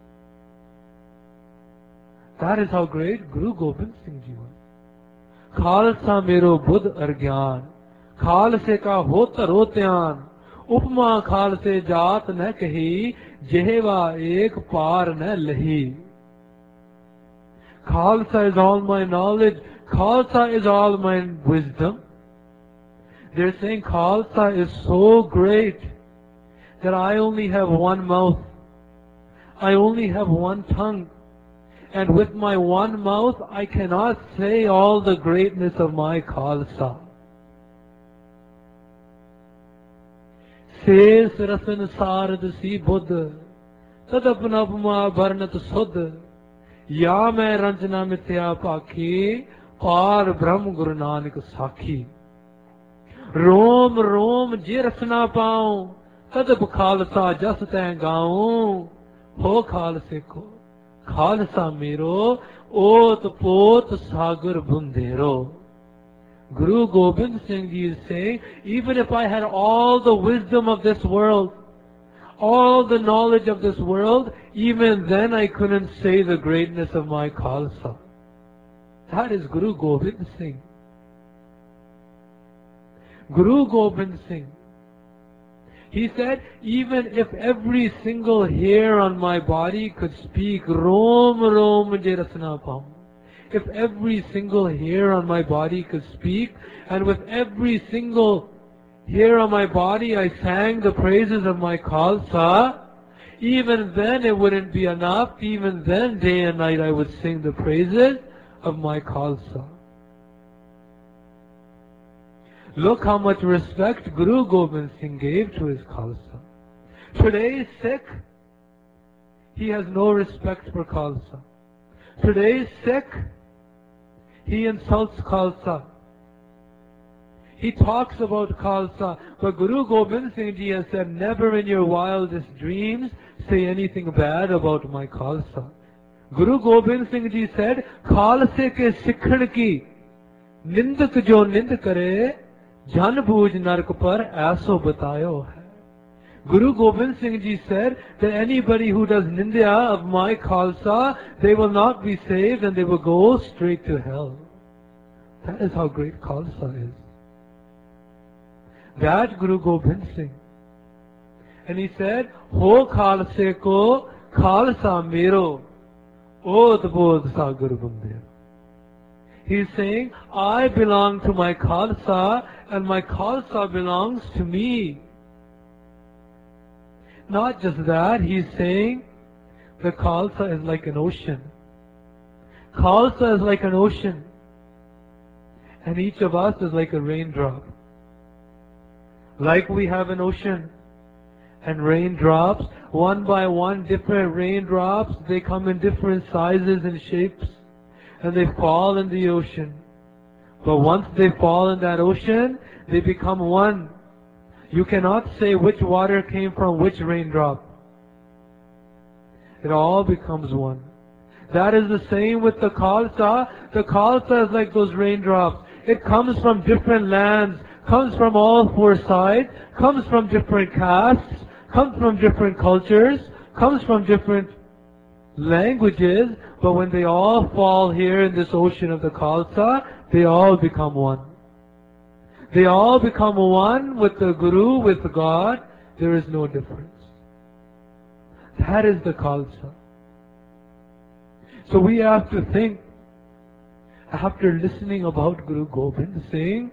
That is how great Guru Gobind Singh Ji was. Khalsa mero Buddh Argyan. Khalse ka hot rotyan. Upma Khalse jaat na kahi. Jehva ek par na lahi. Khalsa is all my knowledge. Khalsa is all my wisdom. They're saying Khalsa is so great that I only have one mouth. I only have one tongue. And with my one mouth, I cannot say all the greatness of my Khalsa. Se sarasan sarad si buddha, tadapnapma bharnat suddha, ya main ranjana mithya pakhi, par brahm Guru Nanak sakhi. रोम रोम जे रसना पाऊं, तदप खालसा जस तैं गाऊं, हो खालसे को खालसा मेरो, ओत पोत सागर बुंदेरो. Guru Gobind Singh Ji is saying, even if I had all the wisdom of this world, all the knowledge of this world, even then I couldn't say the greatness of my Khalsa. That is Guru Gobind Singh. Guru Gobind Singh. He said, even if every single hair on my body could speak, Rom Rom Je Rasna Paum. If every single hair on my body could speak, and with every single hair on my body I sang the praises of my Khalsa, even then it wouldn't be enough. Even then, day and night, I would sing the praises of my Khalsa. Look how much respect Guru Gobind Singh gave to his Khalsa. Today's Sikh, he has no respect for Khalsa. Today's Sikh, he insults Khalsa. He talks about Khalsa, but Guru Gobind Singh Ji has said, never in your wildest dreams say anything bad about my Khalsa. Guru Gobind Singh Ji said, Khalse ke sikhan ki nindak jo nind kare, jan bhuj nark par aso batayo hai. Guru Gobind Singh Ji said that anybody who does nindya of my Khalsa, they will not be saved and they will go straight to hell. That is how great Khalsa is. That Guru Gobind Singh. And he said, Ho Khalse ko Khalsa mero, Od Bodh sa Guru Bamdev. He's saying, I belong to my Khalsa and my Khalsa belongs to me. Not just that, he's saying the Khalsa is like an ocean. Khalsa is like an ocean. And each of us is like a raindrop. Like we have an ocean and raindrops, one by one different raindrops, they come in different sizes and shapes and they fall in the ocean. But once they fall in that ocean, they become one. You cannot say which water came from which raindrop. It all becomes one. That is the same with the Khalsa. The Khalsa is like those raindrops. It comes from different lands, comes from all four sides, comes from different castes, comes from different cultures, comes from different languages, but when they all fall here in this ocean of the Khalsa, they all become one. They all become one with the Guru, with God. There is no difference. That is the Khalsa. So we have to think, after listening about Guru Gobind Singh,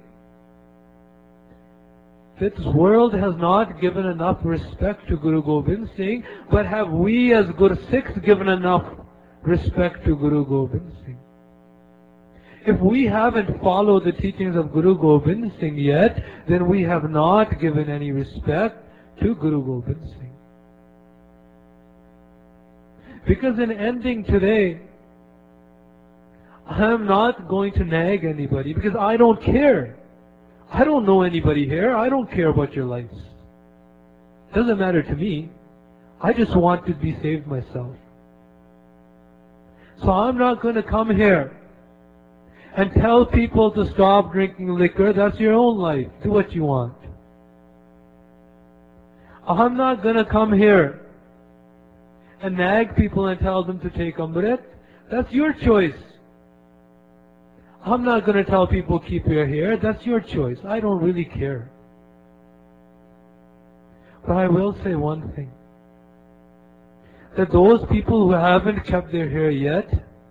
this world has not given enough respect to Guru Gobind Singh, but have we as Guru Sikhs given enough respect to Guru Gobind Singh? If we haven't followed the teachings of Guru Gobind Singh yet, then we have not given any respect to Guru Gobind Singh. Because in ending today, I am not going to nag anybody because I don't care. I don't know anybody here. I don't care about your lives. It doesn't matter to me. I just want to be saved myself. So I'm not going to come here and tell people to stop drinking liquor. That's your own life. Do what you want. I'm not going to come here and nag people and tell them to take Amrit. That's your choice. I'm not going to tell people keep your hair. That's your choice. I don't really care. But I will say one thing. That those people who haven't kept their hair yet,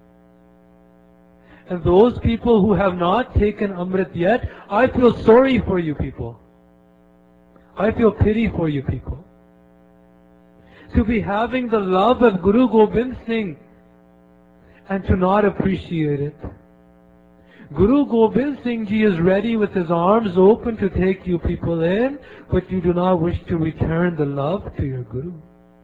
and those people who have not taken Amrit yet, I feel sorry for you people. I feel pity for you people. To be having the love of Guru Gobind Singh and to not appreciate it. Guru Gobind Singh Ji is ready with his arms open to take you people in, but you do not wish to return the love to your Guru.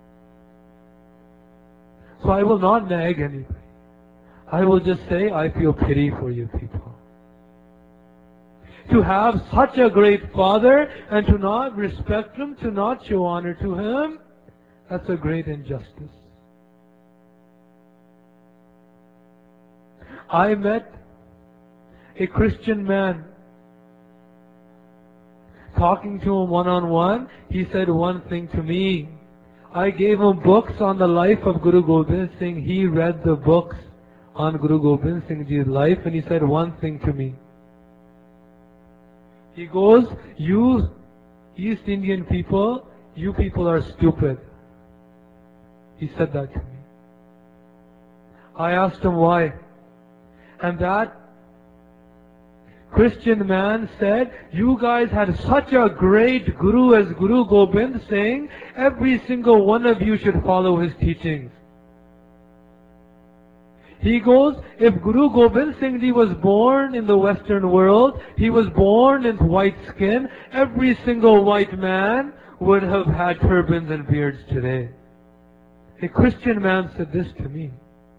So I will not nag anybody. I will just say, I feel pity for you people. To have such a great father and to not respect him, to not show honor to him, that's a great injustice. I met a Christian man. Talking to him one-on-one, he said one thing to me. I gave him books on the life of Guru Gobind Singh. He read the books on Guru Gobind Singh Ji's life and he said one thing to me. He goes, you East Indian people, you people are stupid. He said that to me. I asked him why. And that Christian man said, you guys had such a great Guru as Guru Gobind Singh, every single one of you should follow his teachings. He goes, if Guru Gobind Singh Ji was born in the Western world, he was born in white skin, every single white man would have had turbans and beards today. A Christian man said this to me.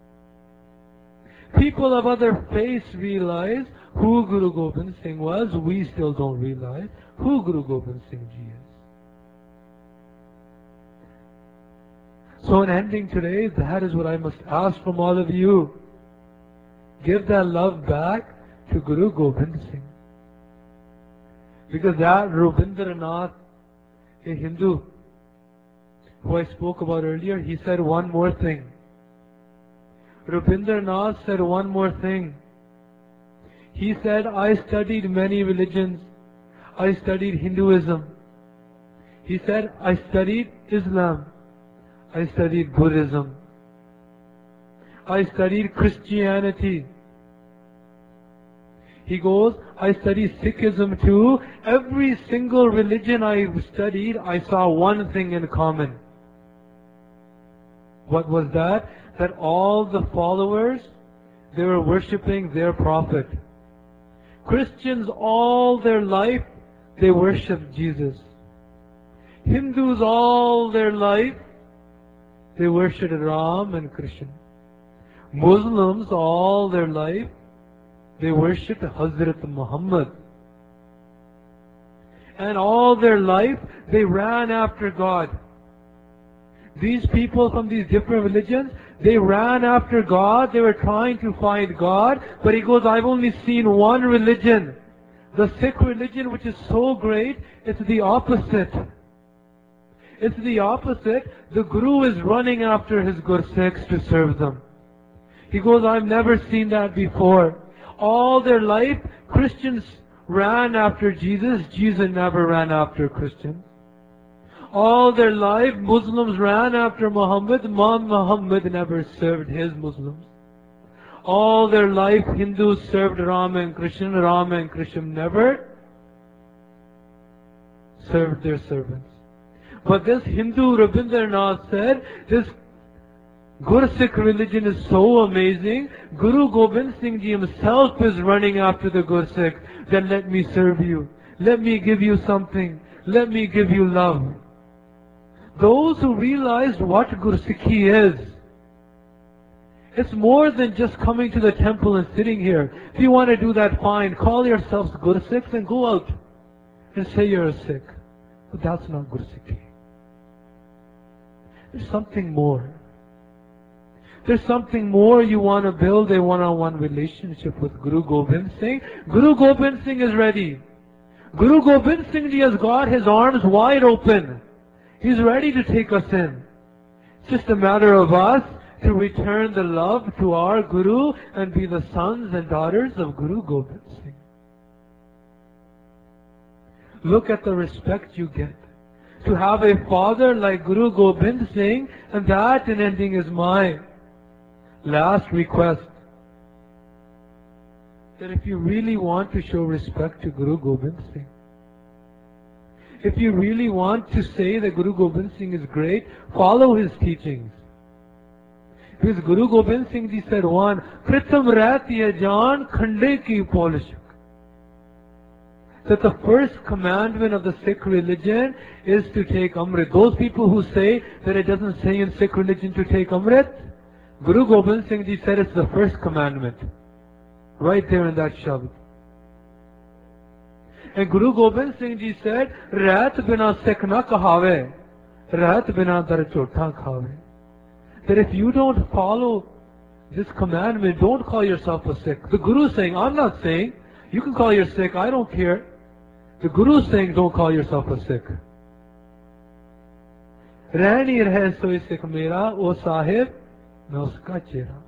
People of other faiths realize who Guru Gobind Singh was. We still don't realize who Guru Gobind Singh Ji is. So in ending today, that is what I must ask from all of you. Give that love back to Guru Gobind Singh. Because that Rabindranath, a Hindu, who I spoke about earlier, he said one more thing. Rabindranath said one more thing. He said, I studied many religions. I studied Hinduism. He said, I studied Islam. I studied Buddhism. I studied Christianity. He goes, I studied Sikhism too. Every single religion I studied, I saw one thing in common. What was that? That all the followers, they were worshipping their prophet. Christians all their life, they worship Jesus. Hindus all their life, they worshipped Ram and Krishna. Muslims all their life, they worshipped Hazrat Muhammad. And all their life, they ran after God. These people from these different religions, they ran after God, they were trying to find God, but he goes, I've only seen one religion. The Sikh religion, which is so great, it's the opposite. It's the opposite. The Guru is running after his Gursikhs to serve them. He goes, I've never seen that before. All their life, Christians ran after Jesus. Jesus never ran after Christians. All their life, Muslims ran after Muhammad. Muhammad never served his Muslims. All their life, Hindus served Rama and Krishna. Rama and Krishna never served their servants. But this Hindu Rabindranath said, this Gursikh religion is so amazing. Guru Gobind Singh Ji himself is running after the Gursikh. Then let me serve you. Let me give you something. Let me give you love. Those who realized what Gursikhi is, it's more than just coming to the temple and sitting here. If you want to do that, fine. Call yourselves Gursikhs and go out and say you're a Sikh. But that's not Gursikhi. There's something more. There's something more. You want to build a one-on-one relationship with Guru Gobind Singh. Guru Gobind Singh is ready. Guru Gobind Singh Ji has got his arms wide open. He's ready to take us in. It's just a matter of us to return the love to our Guru and be the sons and daughters of Guru Gobind Singh. Look at the respect you get. To have a father like Guru Gobind Singh, and that in ending is my last request. That if you really want to show respect to Guru Gobind Singh, if you really want to say that Guru Gobind Singh is great, follow his teachings. Because Guru Gobind Singh Ji said one, Pritham Ratiya Jan Khande Ki Polishak. That the first commandment of the Sikh religion is to take Amrit. Those people who say that it doesn't say in Sikh religion to take Amrit, Guru Gobind Singh Ji said it's the first commandment. Right there in that Shabd. And Guru Gobind Singh Ji said, Rahat bina Sikh na kahave, Rahat bina dar chotha khave. That if you don't follow this commandment, don't call yourself a Sikh. The Guru is saying, I'm not saying, you can call yourself Sikh, I don't care. The Guru is saying, don't call yourself a Sikh. Rehni rahe soi Sikh mera, o sahib, main uska chehra.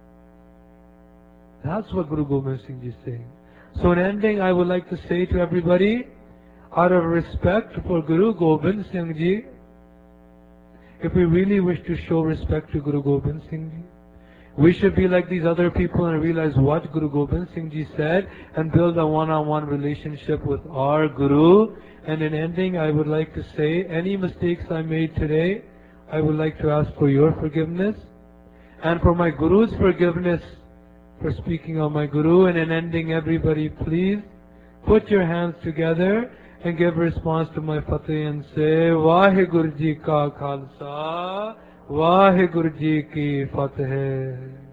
That's what Guru Gobind Singh Ji is saying. So in ending, I would like to say to everybody, out of respect for Guru Gobind Singh Ji, if we really wish to show respect to Guru Gobind Singh Ji, We should be like these other people and realize what Guru Gobind Singh Ji said and build a one-on-one relationship with our Guru. And in ending, I would like to say, any mistakes I made today, I would like to ask for your forgiveness and for my Guru's forgiveness for speaking of my Guru. And in ending, everybody please put your hands together and give response to my Fateh and say, Vaheguru Ji Ka Khalsa, Vaheguru Ji Ki Fateh.